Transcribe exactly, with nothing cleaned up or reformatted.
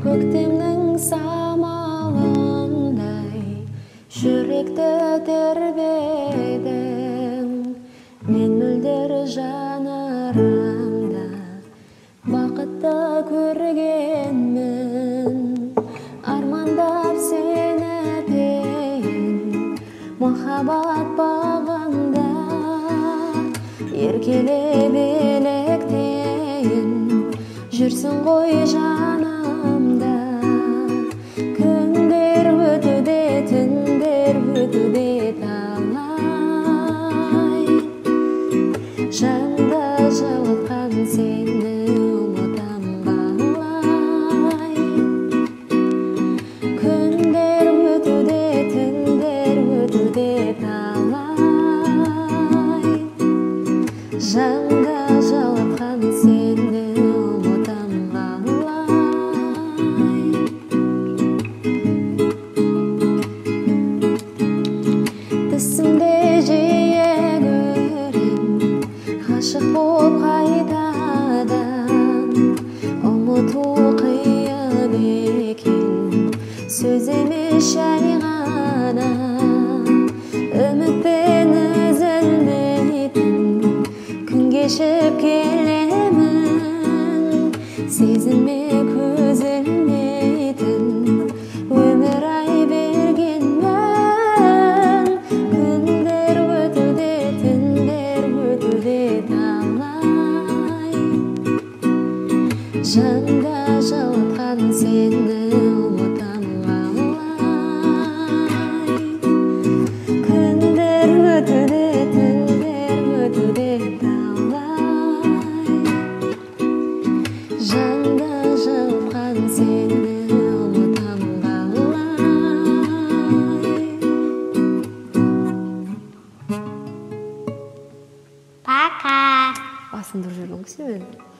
көктемнің самалындай жүректі тербедің. Мен мөлдір жанарымда бақытты көргенмін, армандап сені пейін махаббат бағында. Еркелеп електейін жүрсің ғой жанымда. Күндер өтуде, түндер өтуде талай, жанды жылытқан сені ұмытам қалай. Күндер өтуде, түндер өтуде талай, жанды жылытқан сені ұмытам қалай. Түсімде жиі көрем ғашық боп қайтадан. Ұмыту қиын екен, сөз емес жай ғана. Үмітпен үзілмейтін күн кешіп келемін, сезілме көзілмейтін өмір ай бергенмін. Күндер өтуде, түндер өтуде талай, жанды жылытқан сені ұмытам қалай. Күндер өтуде, түндер өтуде талай, жанды жылытқан сені ұмытам қалай. Пока. Басымды ұрып жүрген ғой сен.